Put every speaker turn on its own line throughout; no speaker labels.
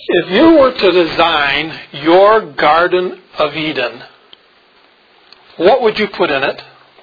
If you were to design your Garden of Eden, what would you put in it?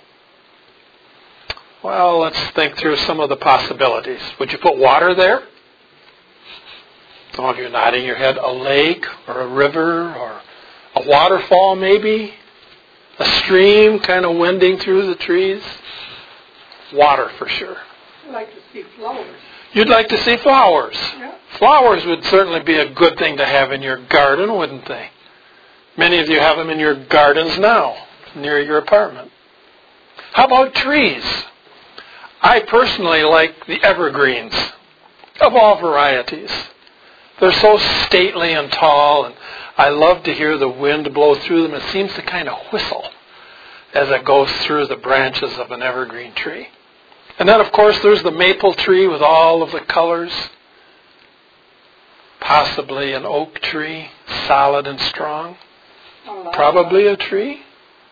Well, let's think through some of the possibilities. Would you put water there? Some of you are nodding your head. A lake or a river or a waterfall maybe? A stream kind of winding through the trees? Water for sure.
I'd like to see flowers.
You'd like to see flowers.
Yeah.
Flowers would certainly be a good thing to have in your garden, wouldn't they? Many of you have them in your gardens now, near your apartment. How about trees? I personally like the evergreens of all varieties. They're so stately and tall, and I love to hear the wind blow through them. It seems to kind of whistle as it goes through the branches of an evergreen tree. And then, of course, there's the maple tree with all of the colors. Possibly an oak tree, solid and strong. Probably a tree.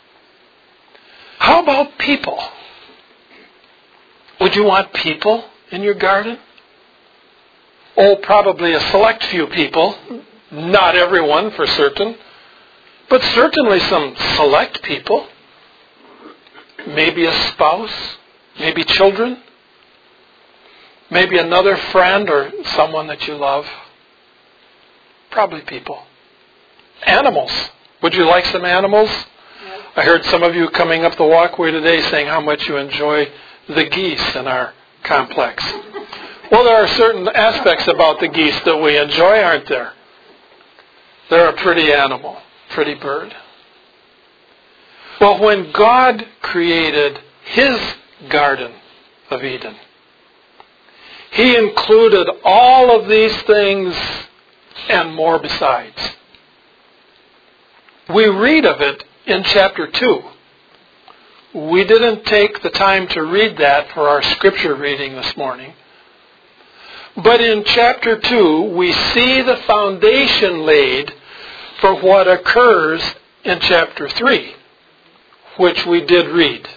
How about people? Would you want people in your garden? Oh, probably a select few people. Not everyone, for certain. But certainly some select people. Maybe a spouse. Maybe children. Maybe another friend or someone that you love. Probably people. Animals. Would you like some animals?
Yes.
I heard some of you coming up the walkway today saying how much you enjoy the geese in our complex. Well, there are certain aspects about the geese that we enjoy, aren't there? They're a pretty animal, pretty bird. Well, when God created His Garden of Eden, He included all of these things and more besides. We read of it in chapter 2. We didn't take the time to read that for our scripture reading this morning. But in chapter 2, we see the foundation laid for what occurs in chapter 3, which we did read.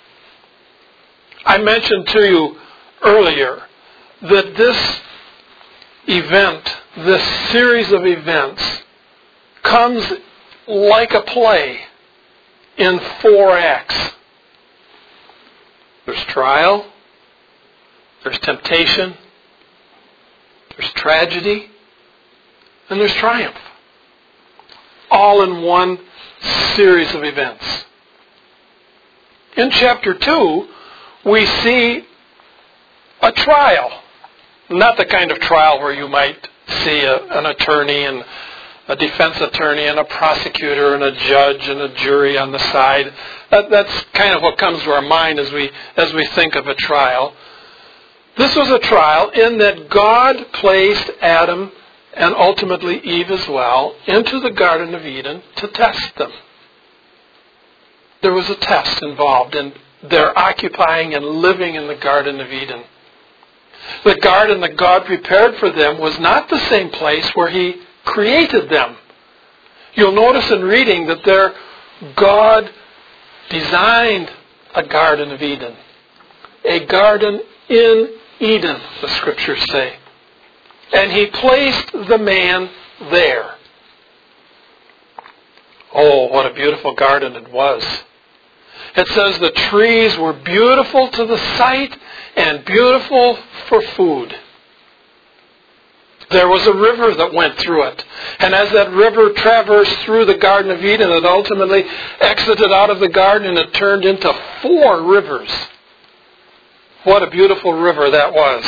I mentioned to you earlier that this event, this series of events, comes like a play in 4 acts. There's trial, there's temptation, there's tragedy, and there's triumph. All in one series of events. In chapter 2, we see a trial. Not the kind of trial where you might see an attorney and a defense attorney and a prosecutor and a judge and a jury on the side. That's kind of what comes to our mind as we think of a trial. This was a trial in that God placed Adam and ultimately Eve as well into the Garden of Eden to test them. There was a test involved in their occupying and living in the Garden of Eden. The garden that God prepared for them was not the same place where He created them. You'll notice in reading that there God designed a Garden of Eden. A garden in Eden, the Scriptures say. And He placed the man there. Oh, what a beautiful garden it was. It says the trees were beautiful to the sight and beautiful for food. There was a river that went through it. And as that river traversed through the Garden of Eden, it ultimately exited out of the garden and it turned into 4 rivers. What a beautiful river that was.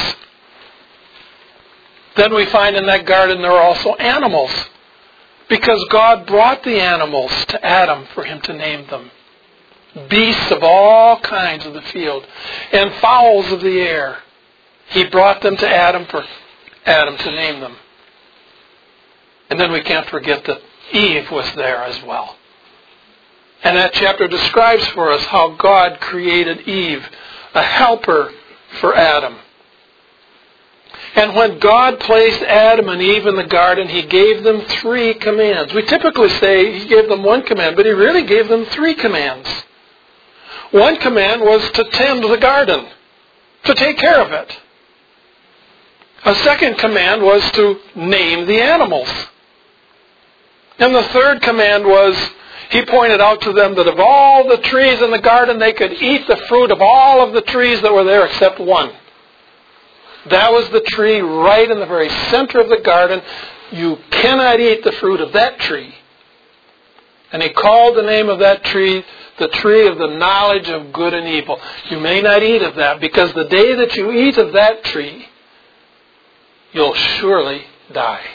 Then we find in that garden there are also animals. Because God brought the animals to Adam for him to name them. Beasts of all kinds of the field and fowls of the air. He brought them to Adam for Adam to name them. And then we can't forget that Eve was there as well. And that chapter describes for us how God created Eve, a helper for Adam. And when God placed Adam and Eve in the garden, He gave them 3 commands. We typically say He gave them 1 command, but He really gave them 3 commands. 1 command was to tend the garden, to take care of it. A second command was to name the animals. And the third command was, he pointed out to them that of all the trees in the garden, they could eat the fruit of all of the trees that were there except one. That was the tree right in the very center of the garden. You cannot eat the fruit of that tree. And he called the name of that tree the tree of the knowledge of good and evil. You may not eat of that, because the day that you eat of that tree, you'll surely die.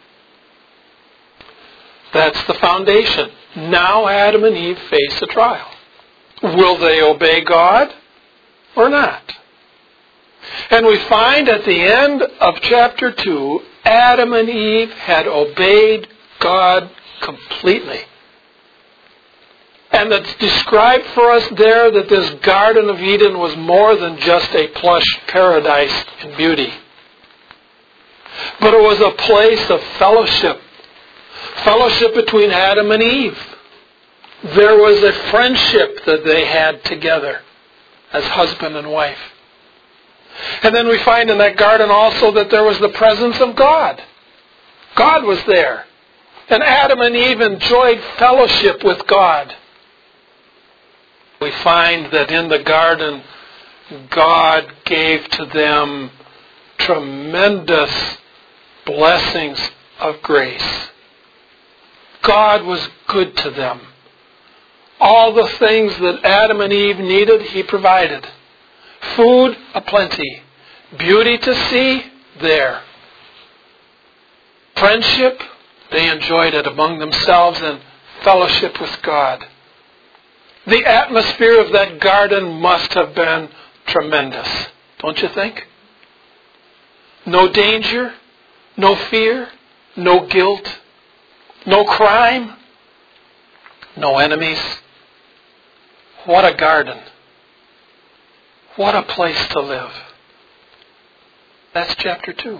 That's the foundation. Now Adam and Eve face a trial. Will they obey God or not? And we find at the end of chapter 2, Adam and Eve had obeyed God completely. And it's described for us there that this Garden of Eden was more than just a plush paradise in beauty. But it was a place of fellowship. Fellowship between Adam and Eve. There was a friendship that they had together as husband and wife. And then we find in that garden also that there was the presence of God. God was there. And Adam and Eve enjoyed fellowship with God. We find that in the garden, God gave to them tremendous blessings of grace. God was good to them. All the things that Adam and Eve needed, He provided. Food aplenty. Beauty to see, there. Friendship, they enjoyed it among themselves, and fellowship with God. The atmosphere of that garden must have been tremendous, don't you think? No danger, no fear, no guilt, no crime, no enemies. What a garden. What a place to live. That's chapter 2.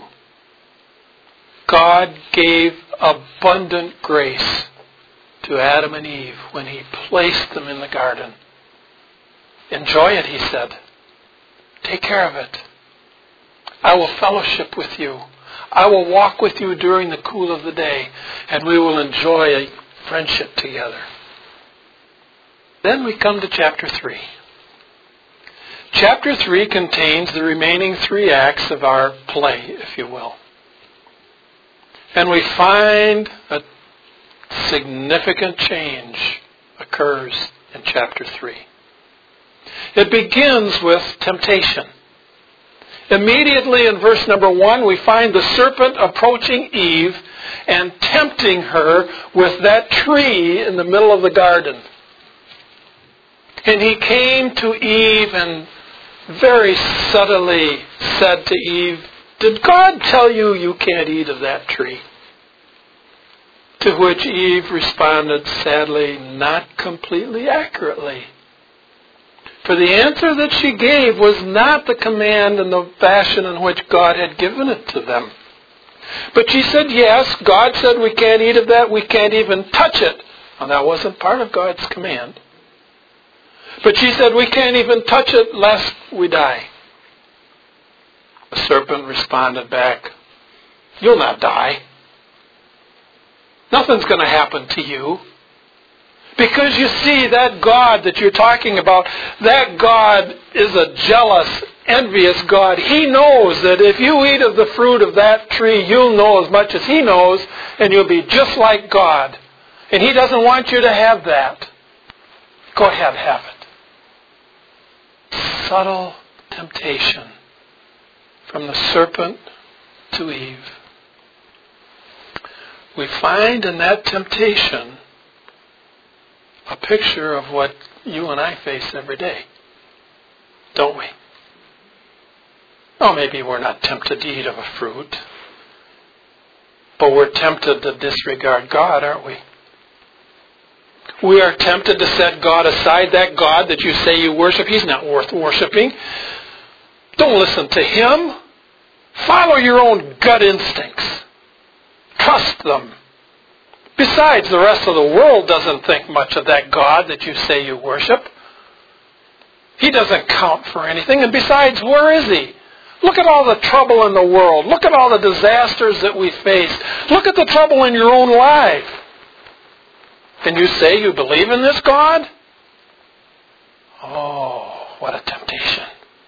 God gave abundant grace to Adam and Eve when He placed them in the garden. Enjoy it, He said. Take care of it. I will fellowship with you. I will walk with you during the cool of the day, and we will enjoy a friendship together. Then we come to chapter 3. Chapter 3 contains the remaining 3 acts of our play, if you will. And we find a significant change occurs in chapter 3. It begins with temptation. Immediately in verse number 1, we find the serpent approaching Eve and tempting her with that tree in the middle of the garden. And he came to Eve and very subtly said to Eve, "Did God tell you you can't eat of that tree?" To which Eve responded, sadly, not completely accurately. For the answer that she gave was not the command in the fashion in which God had given it to them. But she said, yes, God said we can't eat of that, we can't even touch it. Well, that wasn't part of God's command. But she said, we can't even touch it lest we die. The serpent responded back, you'll not die. Nothing's going to happen to you. Because you see, that God that you're talking about, that God is a jealous, envious God. He knows that if you eat of the fruit of that tree, you'll know as much as He knows, and you'll be just like God. And He doesn't want you to have that. Go ahead, have it. Subtle temptation from the serpent to Eve. We find in that temptation a picture of what you and I face every day, don't we? Oh, maybe we're not tempted to eat of a fruit, but we're tempted to disregard God, aren't we? We are tempted to set God aside, that God that you say you worship. He's not worth worshiping. Don't listen to Him. Follow your own gut instincts. Trust them. Besides, the rest of the world doesn't think much of that God that you say you worship. He doesn't count for anything. And besides, where is He? Look at all the trouble in the world. Look at all the disasters that we face. Look at the trouble in your own life. And you say you believe in this God? Oh, what a temptation.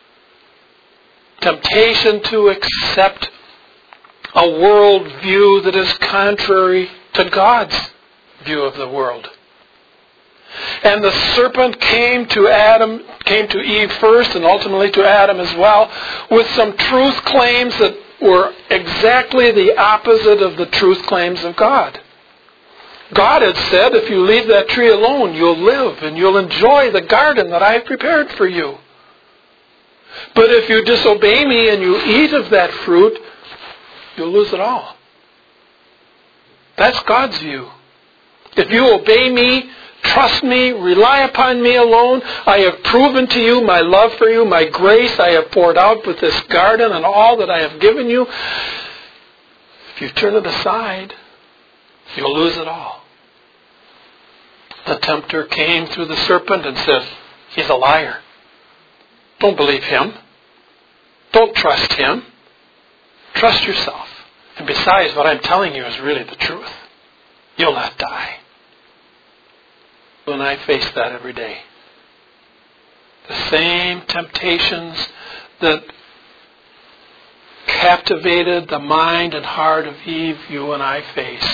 Temptation to accept a worldview that is contrary to God's view of the world. And the serpent came to Eve first and ultimately to Adam as well with some truth claims that were exactly the opposite of the truth claims of God. God had said, if you leave that tree alone, you'll live and you'll enjoy the garden that I have prepared for you. But if you disobey me and you eat of that fruit, you'll lose it all. That's God's view. If you obey me, trust me, rely upon me alone, I have proven to you my love for you, my grace I have poured out with this garden and all that I have given you. If you turn it aside, you'll lose it all. The tempter came through the serpent and said, he's a liar. Don't believe him. Don't trust him. Trust yourself. And besides, what I'm telling you is really the truth. You'll not die. And I face that every day. The same temptations that captivated the mind and heart of Eve, you and I face.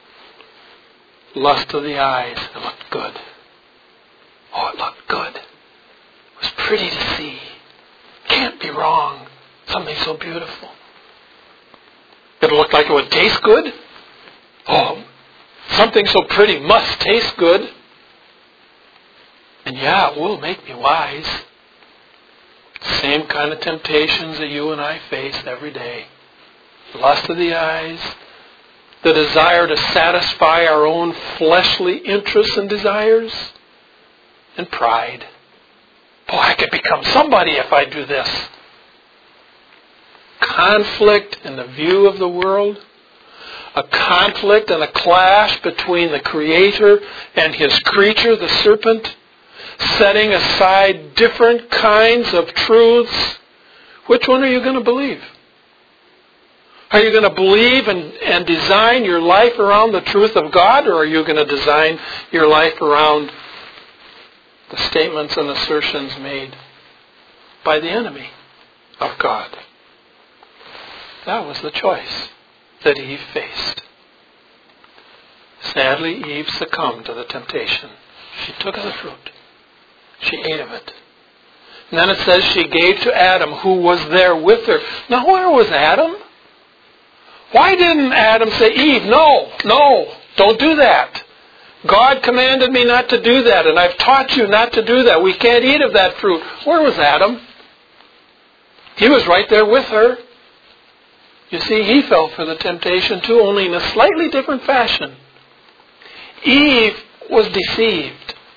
Lust of the eyes. It looked good. Oh, it looked good. It was pretty to see. Can't be wrong. Something so beautiful. It looked like it would taste good. Oh, something so pretty must taste good. And yeah, it will make me wise. Same kind of temptations that you and I face every day. Lust of the eyes. The desire to satisfy our own fleshly interests and desires. And pride. Boy, I could become somebody if I do this. Conflict in the view of the world. A conflict and a clash between the Creator and His creature, the serpent. Setting aside different kinds of truths. Which one are you going to believe? Are you going to believe and design your life around the truth of God, or are you going to design your life around the statements and assertions made by the enemy of God? That was the choice that Eve faced. Sadly, Eve succumbed to the temptation. She took of the fruit. She ate of it. And then it says she gave to Adam, who was there with her. Now, where was Adam? Why didn't Adam say, Eve, no, don't do that. God commanded me not to do that, and I've taught you not to do that. We can't eat of that fruit. Where was Adam? He was right there with her. You see, he fell for the temptation too, only in a slightly different fashion. Eve was deceived.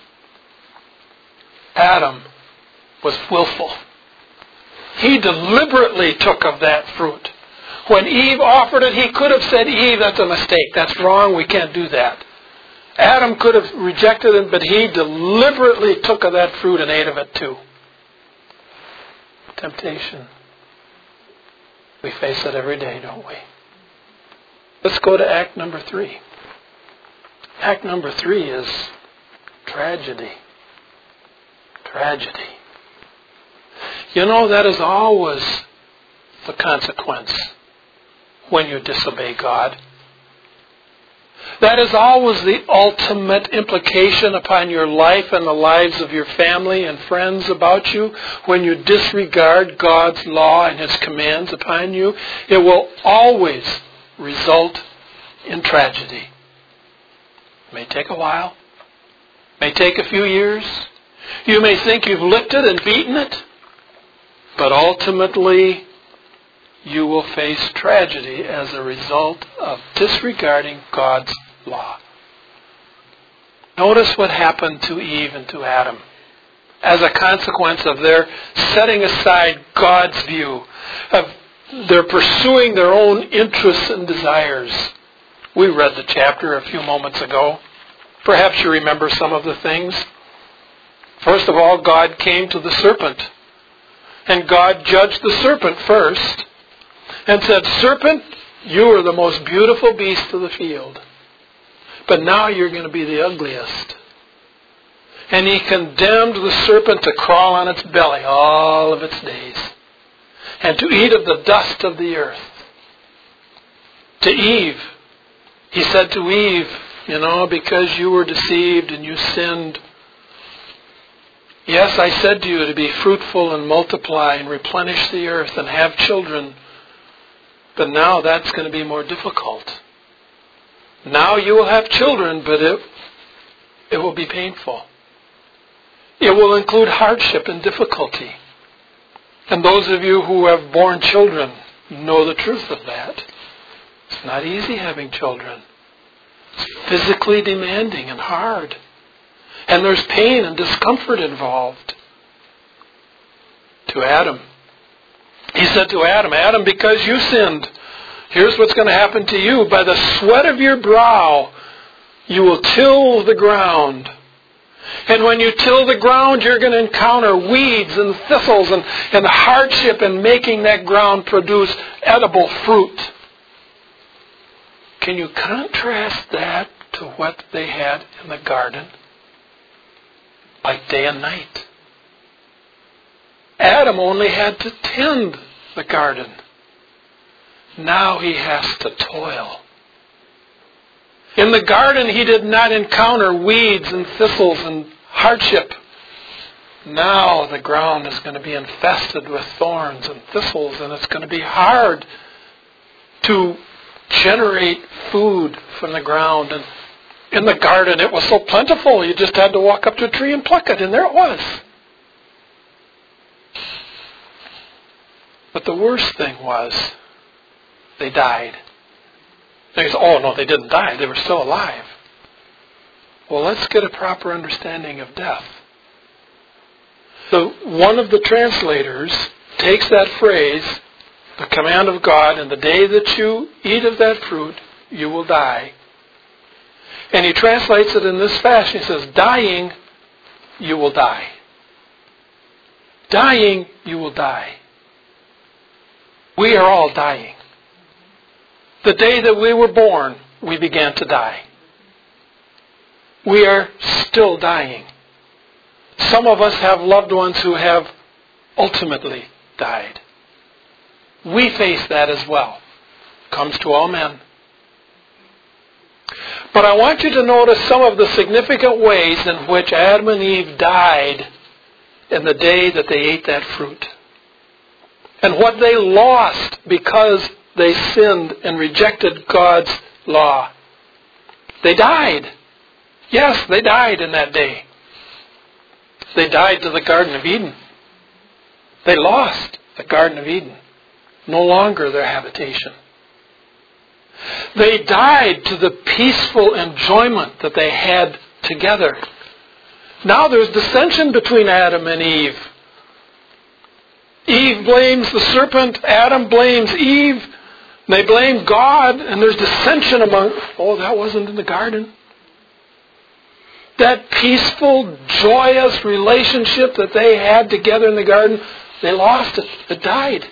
Adam was willful. He deliberately took of that fruit. When Eve offered it, he could have said, Eve, that's a mistake. That's wrong. We can't do that. Adam could have rejected it, but he deliberately took of that fruit and ate of it too. Temptation. We face it every day, don't we? Let's go to act number 3. Act number 3 is tragedy. Tragedy. You know, that is always the consequence when you disobey God. That is always the ultimate implication upon your life and the lives of your family and friends about you. When you disregard God's law and His commands upon you, it will always result in tragedy. It may take a while. It may take a few years. You may think you've licked it and beaten it. But ultimately, you will face tragedy as a result of disregarding God's law. Notice what happened to Eve and to Adam as a consequence of their setting aside God's view, of their pursuing their own interests and desires. We read the chapter a few moments ago. Perhaps you remember some of the things. First of all, God came to the serpent And God judged the serpent first and said, "Serpent, you are the most beautiful beast of the field. But now you're going to be the ugliest." And He condemned the serpent to crawl on its belly all of its days and to eat of the dust of the earth. To Eve, He said to Eve, because you were deceived and you sinned, yes, I said to you to be fruitful and multiply and replenish the earth and have children. But now that's going to be more difficult. Now you will have children, but it will be painful. It will include hardship and difficulty. And those of you who have borne children know the truth of that. It's not easy having children. It's physically demanding and hard. And there's pain and discomfort involved. To Adam, He said to Adam, "Adam, because you sinned, here's what's going to happen to you. By the sweat of your brow, you will till the ground. And when you till the ground, you're going to encounter weeds and thistles and hardship in making that ground produce edible fruit." Can you contrast that to what they had in the garden? Like day and night. Adam only had to tend the garden. Now he has to toil. In the garden, he did not encounter weeds and thistles and hardship. Now the ground is going to be infested with thorns and thistles, and it's going to be hard to generate food from the ground. And in the garden, it was so plentiful, you just had to walk up to a tree and pluck it, and there it was. But the worst thing was, they died. They say, "Oh, no, they didn't die. They were still alive." Well, let's get a proper understanding of death. So one of the translators takes that phrase, the command of God, "In the day that you eat of that fruit, you will die." And he translates it in this fashion. He says, "Dying, you will die. Dying, you will die." We are all dying. The day that we were born, we began to die. We are still dying. Some of us have loved ones who have ultimately died. We face that as well. Comes to all men. But I want you to notice some of the significant ways in which Adam and Eve died in the day that they ate that fruit. And what they lost because they sinned and rejected God's law. They died. Yes, they died in that day. They died to the Garden of Eden. They lost the Garden of Eden. No longer their habitation. They died to the peaceful enjoyment that they had together. Now there's dissension between Adam and Eve. Eve blames the serpent. Adam blames Eve. They blame God, and there's dissension among, that wasn't in the garden. That peaceful, joyous relationship that they had together in the garden, they lost it. It died.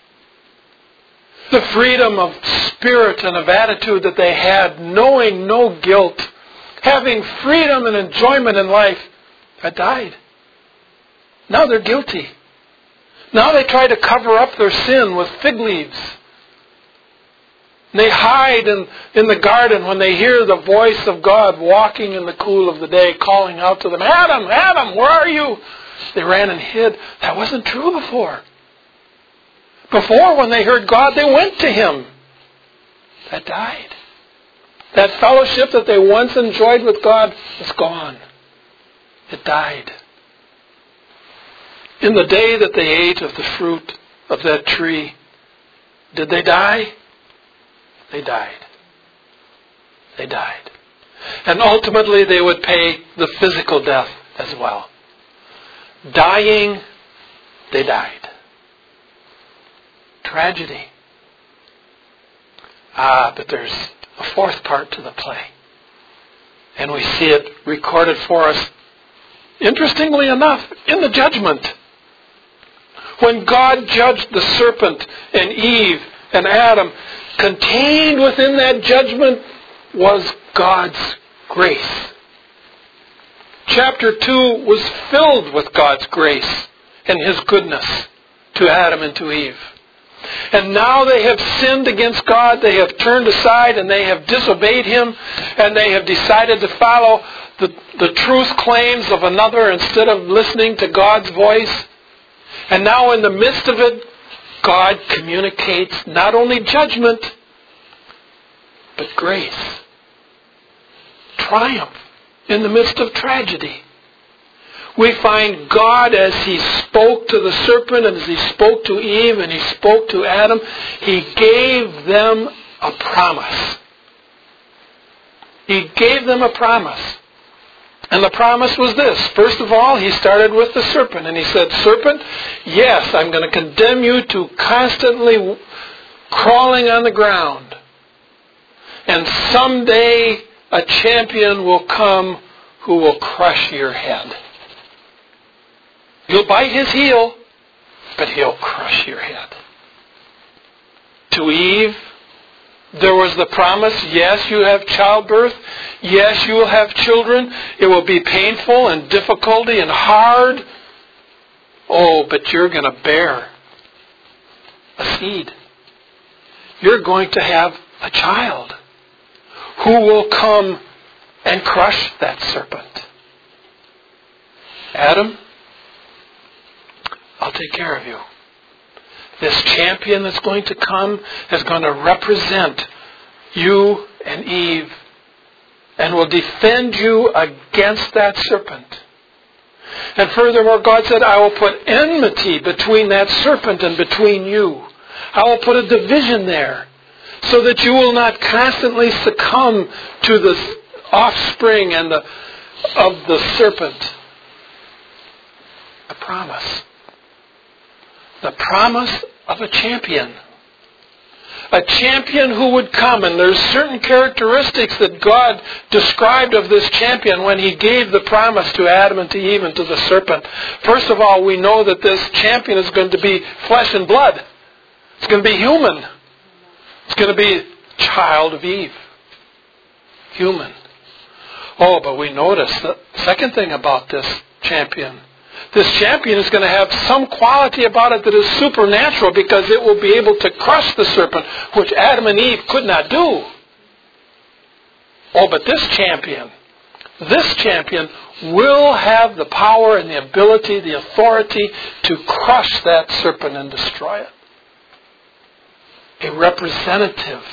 The freedom of spirit and of attitude that they had, knowing no guilt, having freedom and enjoyment in life, that died. Now they're guilty. Now they try to cover up their sin with fig leaves. They hide in the garden when they hear the voice of God walking in the cool of the day, calling out to them, "Adam, Adam, where are you?" They ran and hid. That wasn't true before. Before, when they heard God, they went to Him. That died. That fellowship that they once enjoyed with God is gone. It died. In the day that they ate of the fruit of that tree, did they die? They died. They died. And ultimately they would pay the physical death as well. Dying, they died. Tragedy. But there's a fourth part to the play. And we see it recorded for us, interestingly enough, in the judgment. When God judged the serpent and Eve and Adam, contained within that judgment was God's grace. Chapter 2 was filled with God's grace and His goodness to Adam and to Eve. And now they have sinned against God, they have turned aside and they have disobeyed Him, and they have decided to follow the truth claims of another instead of listening to God's voice. And now in the midst of it, God communicates not only judgment, but grace. Triumph in the midst of tragedy. We find God as He spoke to the serpent and as He spoke to Eve and He spoke to Adam, He gave them a promise. He gave them a promise. And the promise was this. First of all, He started with the serpent and He said, "Serpent, yes, I'm going to condemn you to constantly crawling on the ground. And someday a champion will come who will crush your head. You'll bite his heel, but he'll crush your head." To Eve, there was the promise, yes, you have childbirth. Yes, you will have children. It will be painful and difficulty and hard. Oh, but you're going to bear a seed. You're going to have a child who will come and crush that serpent. Adam, I'll take care of you. This champion that's going to come is going to represent you and Eve and will defend you against that serpent. And furthermore, God said, "I will put enmity between that serpent and between you. I will put a division there so that you will not constantly succumb to the offspring and of the serpent." A promise. The promise of a champion. A champion who would come. And there's certain characteristics that God described of this champion when He gave the promise to Adam and to Eve and to the serpent. First of all, we know that this champion is going to be flesh and blood. It's going to be human. It's going to be a child of Eve. Human. Oh, but we notice the second thing about this champion. This champion is going to have some quality about it that is supernatural, because it will be able to crush the serpent, which Adam and Eve could not do. Oh, but this champion will have the power and the ability, the authority to crush that serpent and destroy it. A representative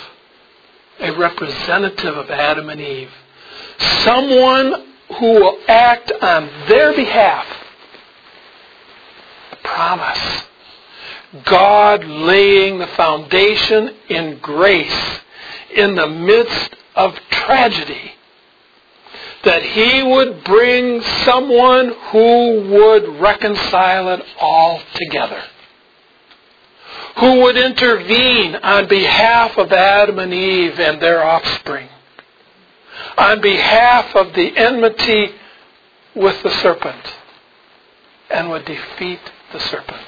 of Adam and Eve. Someone who will act on their behalf. Promise. God laying the foundation in grace in the midst of tragedy, that He would bring someone who would reconcile it all together, who would intervene on behalf of Adam and Eve and their offspring, on behalf of the enmity with the serpent, and would defeat the serpent.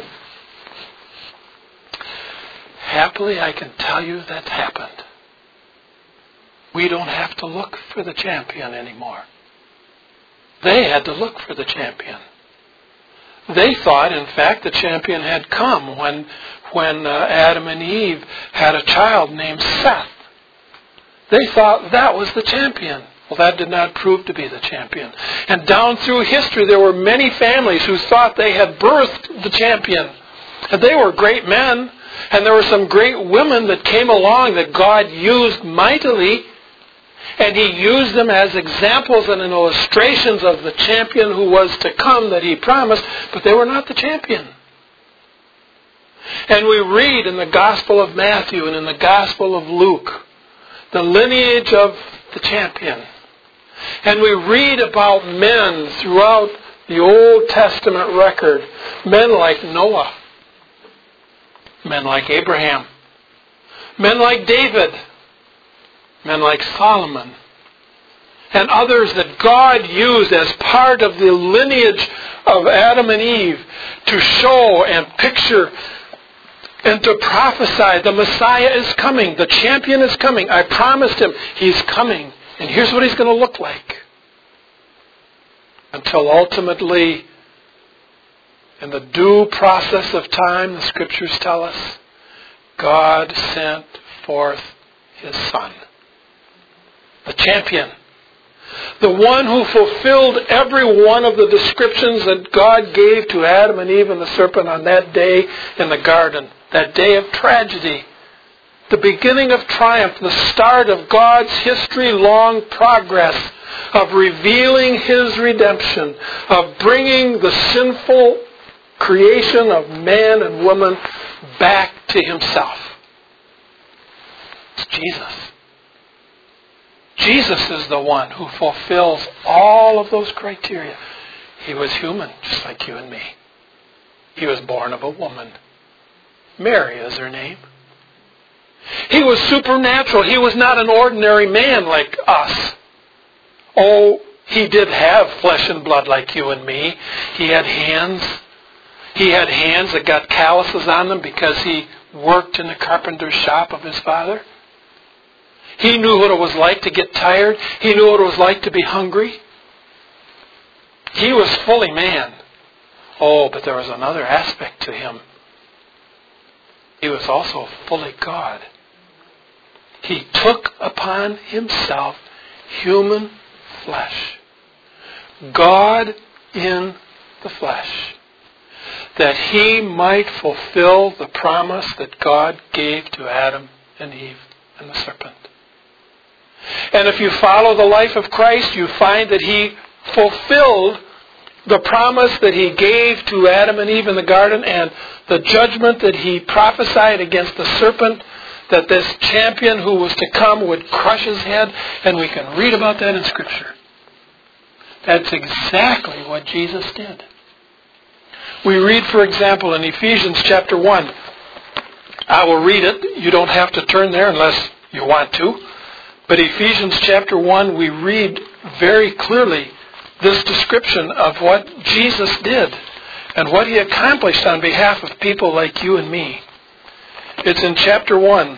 Happily, I can tell you that's happened. We don't have to look for the champion anymore. They had to look for the champion. They thought, in fact, the champion had come when Adam and Eve had a child named Seth. They thought that was the champion. Well, that did not prove to be the champion. And down through history, there were many families who thought they had birthed the champion. And they were great men. And there were some great women that came along that God used mightily. And He used them as examples and illustrations of the champion who was to come that He promised. But they were not the champion. And we read in the Gospel of Matthew and in the Gospel of Luke the lineage of the champion. And we read about men throughout the Old Testament record. Men like Noah. Men like Abraham. Men like David. Men like Solomon. and others that God used as part of the lineage of Adam and Eve to show and picture and to prophesy the Messiah is coming, the champion is coming. I promised him he's coming, and here's what he's going to look like. Until ultimately, in the due process of time, the Scriptures tell us, God sent forth his Son. The champion. The one who fulfilled every one of the descriptions that God gave to Adam and Eve and the serpent on that day in the garden. That day of tragedy. The beginning of triumph. The start of God's history-long progress of revealing his redemption. Of bringing the sinful creation of man and woman back to himself. It's Jesus. Jesus is the one who fulfills all of those criteria. He was human, just like you and me. He was born of a woman. Mary is her name. He was supernatural. He was not an ordinary man like us. Oh, he did have flesh and blood like you and me. He had hands. He had hands that got calluses on them because he worked in the carpenter's shop of his father. He knew what it was like to get tired. He knew what it was like to be hungry. He was fully man. Oh, but there was another aspect to him. He was also fully God. He took upon himself human flesh. God in the flesh. That he might fulfill the promise that God gave to Adam and Eve and the serpent. And if you follow the life of Christ, you find that he fulfilled the promise that he gave to Adam and Eve in the garden and the judgment that he prophesied against the serpent, that this champion who was to come would crush his head, and we can read about that in Scripture. That's exactly what Jesus did. We read, for example, in Ephesians chapter 1. I will read it. You don't have to turn there unless you want to. But Ephesians chapter 1, we read very clearly this description of what Jesus did and what he accomplished on behalf of people like you and me. It's in chapter 1.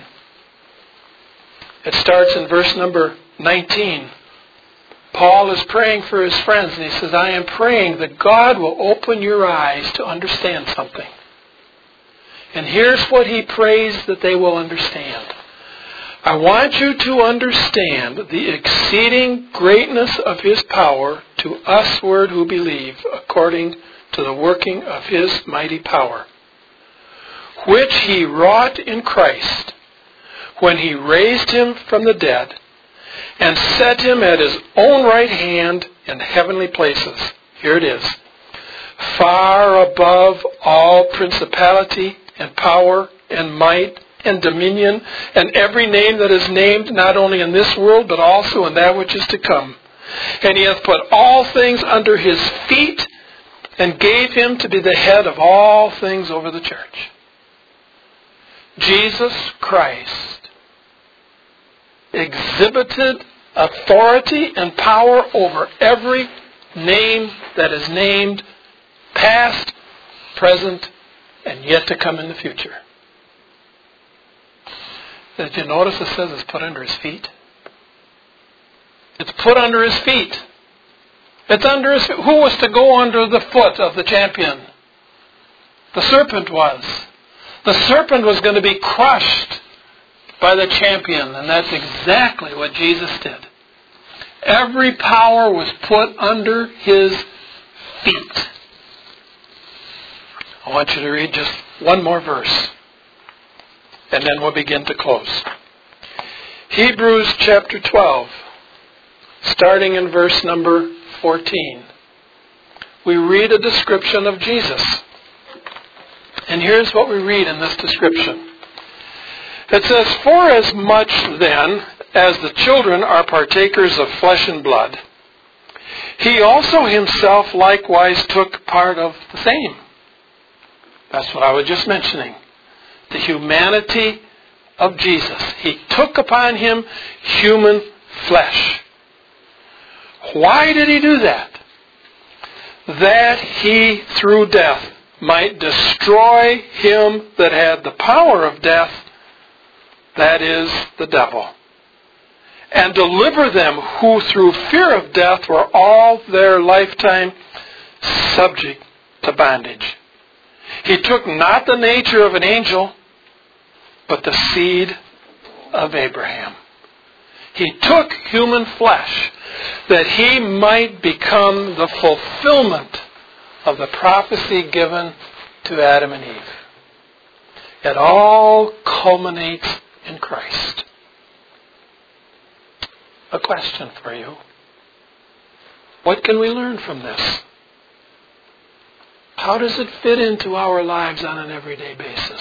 It starts in verse number 19. Paul is praying for his friends, and he says, I am praying that God will open your eyes to understand something. And here's what he prays that they will understand. I want you to understand the exceeding greatness of his power to usward who believe, according to the working of his mighty power, which he wrought in Christ when he raised him from the dead and set him at his own right hand in heavenly places. Here it is. Far above all principality and power and might and dominion, and every name that is named, not only in this world, but also in that which is to come. And he hath put all things under his feet, and gave him to be the head of all things over the church. Jesus Christ exhibited authority and power over every name that is named, past, present, and yet to come in the future. Did you notice it says it's put under his feet? It's put under his feet. It's under his feet. Who was to go under the foot of the champion? The serpent was. The serpent was going to be crushed by the champion, and that's exactly what Jesus did. Every power was put under his feet. I want you to read just one more verse, and then we'll begin to close. Hebrews chapter 12, starting in verse number 14. We read a description of Jesus. And here's what we read in this description. It says, For as much then as the children are partakers of flesh and blood, he also himself likewise took part of the same. That's what I was just mentioning. The humanity of Jesus. He took upon him human flesh. Why did he do that? That he, through death, might destroy him that had the power of death, that is, the devil, and deliver them who through fear of death were all their lifetime subject to bondage. He took not the nature of an angel, but the seed of Abraham. He took human flesh that he might become the fulfillment of the prophecy given to Adam and Eve. It all culminates in Christ. A question for you. What can we learn from this? How does it fit into our lives on an everyday basis?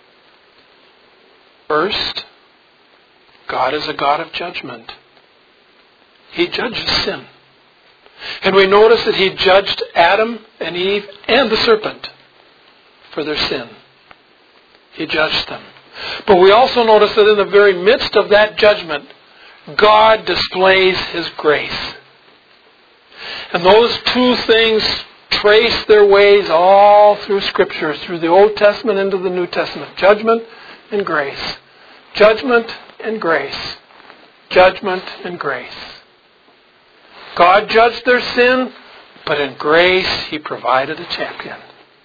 First, God is a God of judgment. He judges sin. And we notice that He judged Adam and Eve and the serpent for their sin. He judged them. But we also notice that in the very midst of that judgment, God displays His grace. And those two things trace their ways all through Scripture, through the Old Testament into the New Testament. Judgment and grace. Judgment and grace. Judgment and grace. God judged their sin, but in grace He provided a champion.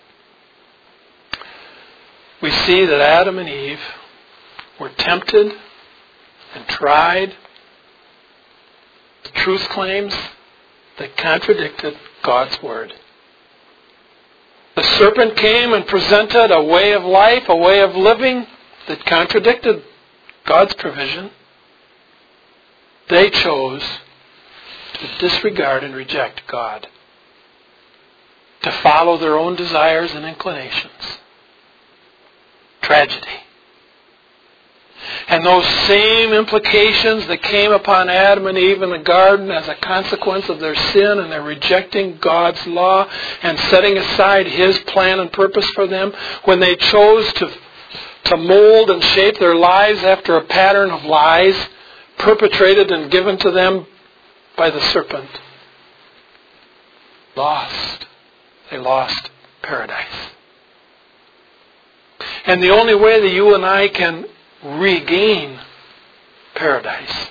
We see that Adam and Eve were tempted and tried with truth claims that contradicted God's Word. The serpent came and presented a way of life, a way of living that contradicted God's provision. They chose to disregard and reject God, to follow their own desires and inclinations. Tragedy. And those same implications that came upon Adam and Eve in the garden as a consequence of their sin and their rejecting God's law and setting aside His plan and purpose for them, when they chose to mold and shape their lives after a pattern of lies perpetrated and given to them by the serpent. They lost paradise. And the only way that you and I can regain paradise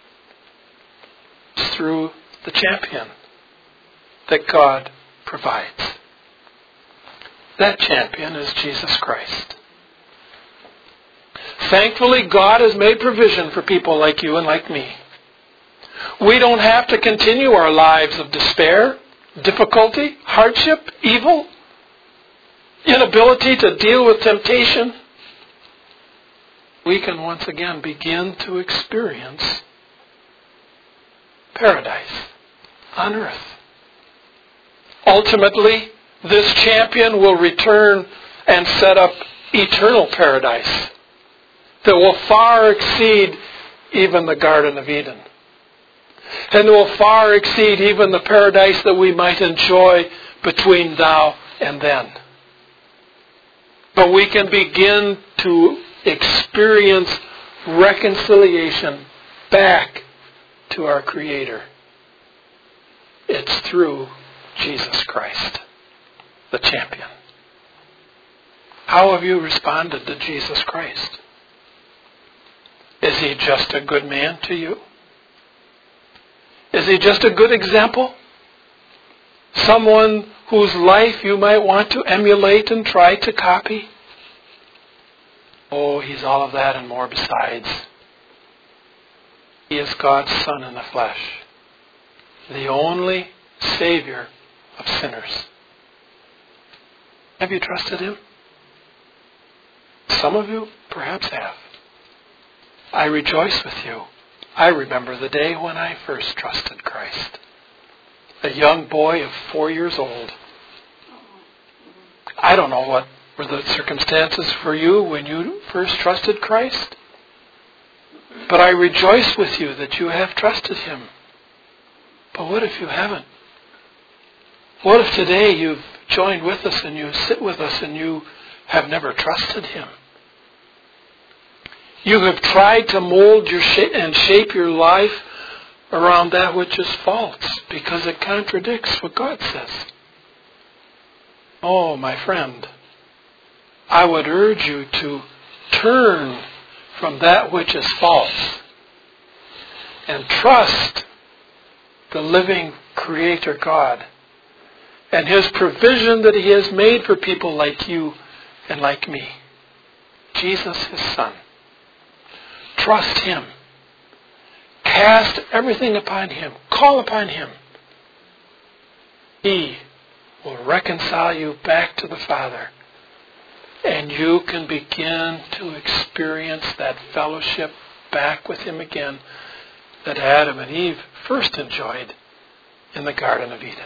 is through the champion that God provides. That champion is Jesus Christ. Thankfully, God has made provision for people like you and like me. We don't have to continue our lives of despair, difficulty, hardship, evil, inability to deal with temptation. We can once again begin to experience paradise on earth. Ultimately, this champion will return and set up eternal paradise that will far exceed even the Garden of Eden. And will far exceed even the paradise that we might enjoy between now and then. But we can begin to experience reconciliation back to our Creator. It's through Jesus Christ, the champion. How have you responded to Jesus Christ? Is He just a good man to you? Is He just a good example? Someone whose life you might want to emulate and try to copy? Oh, He's all of that and more besides. He is God's Son in the flesh, the only Savior of sinners. Have you trusted Him? Some of you perhaps have. I rejoice with you. I remember the day when I first trusted Christ. A young boy of 4 years old. I don't know what were the circumstances for you when you first trusted Christ. But I rejoice with you that you have trusted Him. But what if you haven't? What if today you've joined with us and you sit with us and you have never trusted Him? You have tried to mold and shape your life around that which is false because it contradicts what God says. Oh, my friend, I would urge you to turn from that which is false and trust the living Creator God and His provision that He has made for people like you and like me. Jesus, His Son. Trust Him. Cast everything upon Him. Call upon Him. He will reconcile you back to the Father. And you can begin to experience that fellowship back with Him again that Adam and Eve first enjoyed in the Garden of Eden.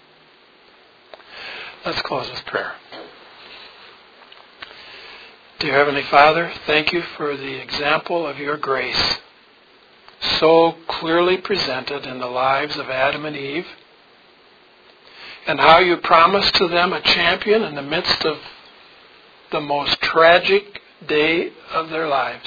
Let's close with prayer. Dear Heavenly Father, thank you for the example of your grace so clearly presented in the lives of Adam and Eve, and how you promised to them a champion in the midst of the most tragic day of their lives.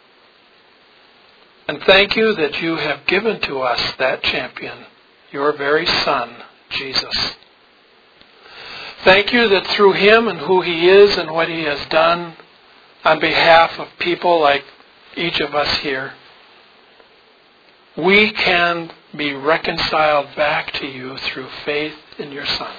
And thank you that you have given to us that champion, your very Son, Jesus. Thank you that through Him and who He is and what He has done on behalf of people like each of us here, we can be reconciled back to you through faith in your Son.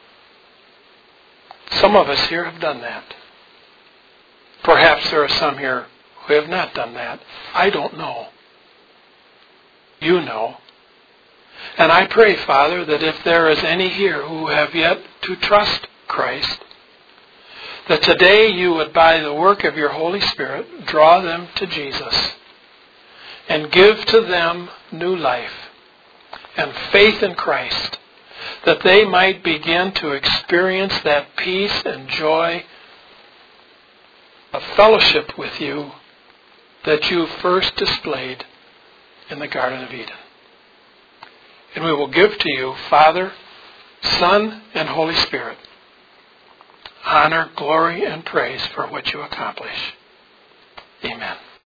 Some of us here have done that. Perhaps there are some here who have not done that. I don't know. You know. And I pray, Father, that if there is any here who have yet to trust Christ, that today you would, by the work of your Holy Spirit, draw them to Jesus and give to them new life and faith in Christ, that they might begin to experience that peace and joy of fellowship with you that you first displayed in the Garden of Eden. And we will give to you, Father, Son, and Holy Spirit, honor, glory, and praise for what you accomplish. Amen.